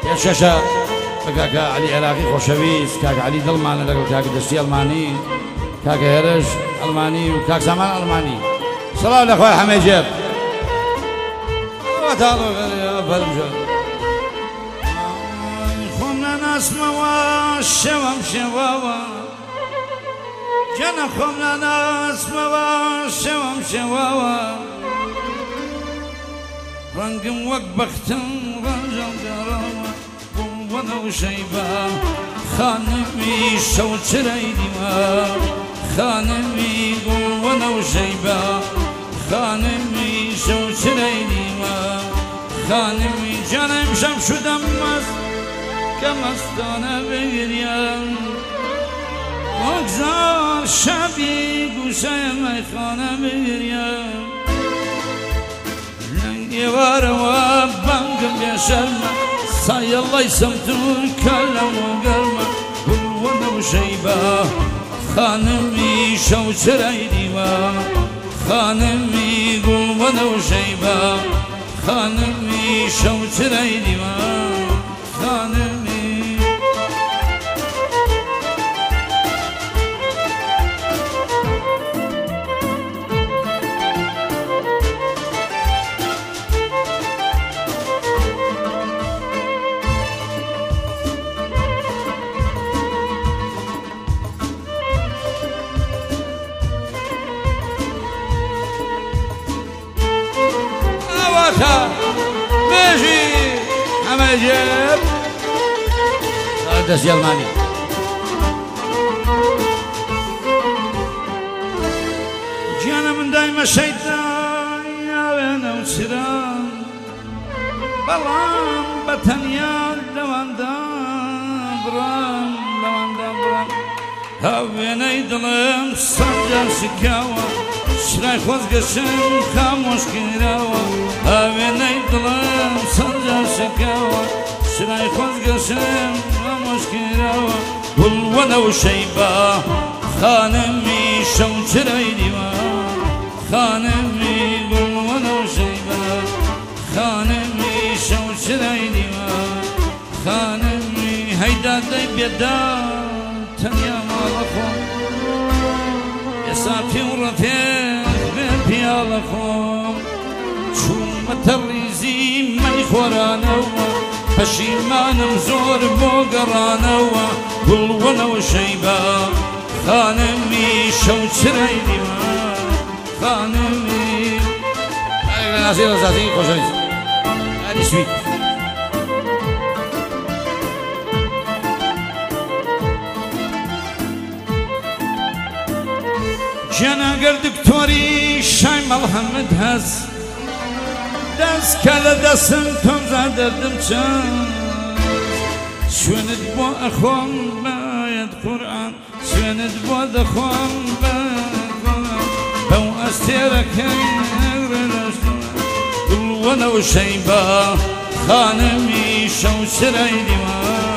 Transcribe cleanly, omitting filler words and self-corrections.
پێشەشە بە کاکە عەلی عێراقی خۆشەویست، کاکە عەلی دڵمانە لەگەڵ کاکە دەستی ئەڵمانی، کاکە هێرش ئەڵمانی و کاک سامان ئەڵمانی. سەڵاو لەخوای هەمێجێر فەرمجە خۆم نەناسمەوە شەوەم شێواوە جەنە خۆم نەناسمەوە شەوەم شێواوە ڕەنگم وەک بەختم ڕەنجەم گەڕاوە بۆنە و شەیبە خانمی شەو چرەی دیوە خانمی بۆنە و شەیبە خانمی شەو چرەی دیوە خانمی جانم شەم شودەم مەست کە مەستانە بگریان وەگزار شەبی گوشەیە مەیخانە بگریان ئێوارەوە بەنگم بێشەرمە سایەڵی سەمتون کە لەوە گەرمە بوونە و شەیبە خانمی شەو چرەی دیوە خانمی بوونە و شەیبە خانمی شەو چرەی دیوە خانمی مێژی هەمەجێر دەستی ئەڵمانی گیانە من دایمە شەیدای یاوێنە و چران بەڵام بەتەنیا لەواندا بڕام لەواندا بڕام هاوێنەی دڵم سەرجار شکاوە شرای خۆزگەشم خامۆش کراوە هاوێنەی دڵم سەرجار شکاوە شرای خۆزگەشم خامۆش کراوە گوڵوەنە و شەیبە خانمی شەو چرەی دیوە خانمی گوڵوەنە و شەیبە خانمی شەو چرەی دیوە خانمی هەیدادەی بێدا تەنیا ماڵە خۆم ئێستا پێ و ڕەفێق بێ پیاڵە خۆم چوومە تەڕیزی مەی خۆرانەوە پەشیمانم زۆر بۆ گەڕانەوە گوڵوەنە و شەیبە خانمی شەو چرەی دیوە خانمی ناسیر ڕەزاتی خۆشەویست ئەنی سوید گیانەگەر دکتۆری شای مەڵهەمت هەست دەست کە لە دەستم تۆمزا دەردم چەند سوێنت بۆ ئەخۆم بایەت قورئان سوێنت بۆ دەخۆم بەو ئەستێرەکەی گوڵوەنە و شەیبە خانمی شەو چرەی دیوە